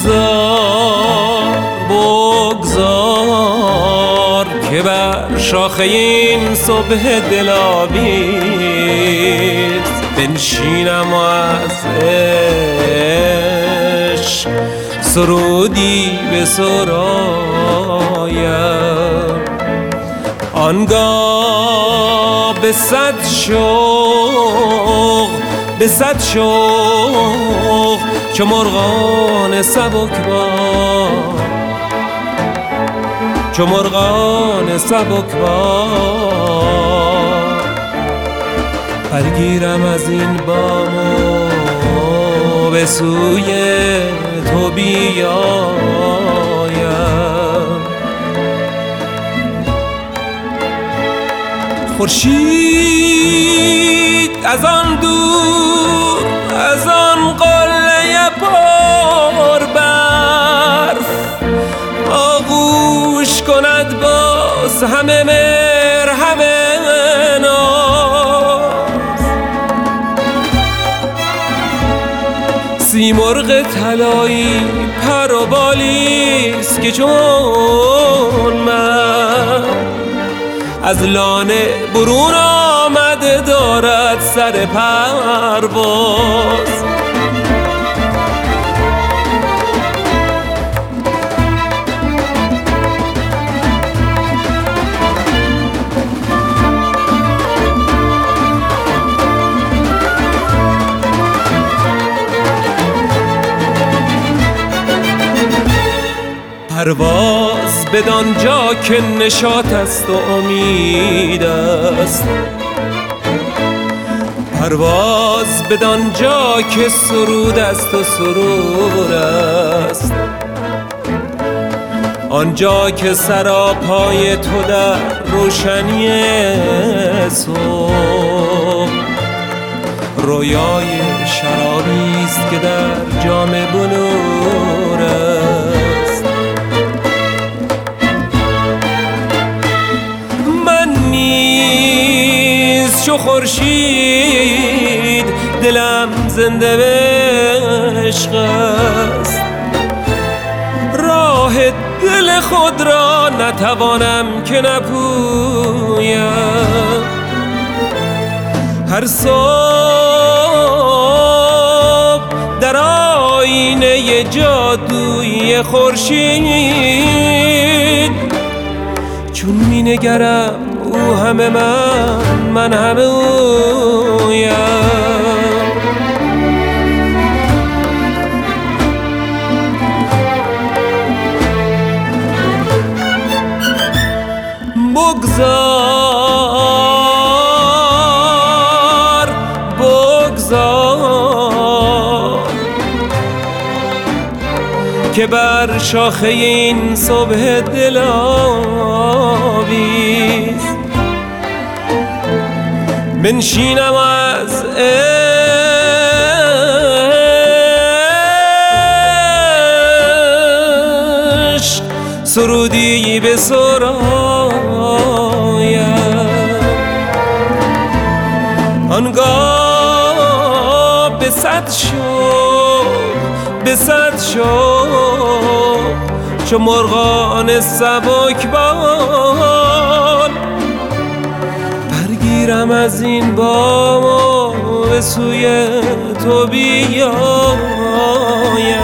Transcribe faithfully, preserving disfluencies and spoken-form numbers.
بگذار بگذار که بر شاخه این صبح دلاویز بنشینم و از عشق سرودی بسرایم. آنگاه به صد شوق به صد شوق چو مرغان سبکبار چو مرغان سبکبار برگیرم از این بام و به سوی تو بیایم. خورشید از آن دور از آن قله پر برف آغوش کند باز همه مهر همه ناز. سیمرغ طلایی پر و بالیست که چون من از لانه برون آمده دارد سر پرواز. پرواز بدان جا که نشاط است و امید است، پرواز بدان جا که سرود است و سرور است، آنجا که سراپای تو در روشنی صبح رویای شرابی است که در جام بلور است. چو خورشید دلم زنده به عشق است، راه دل خود را نتوانم که نپویم. هر صبح در آینه جادویی خورشید چون می نگرم او همه من من همه اویم. بگذار بگذار که بر شاخه این صبح دلاویز بنشینم از عشق سرودی بسرایم. آنگاه به صد شوق به صد شوق چو مرغان سبکبار برگیرم از این بام و به سوی تو بیایم.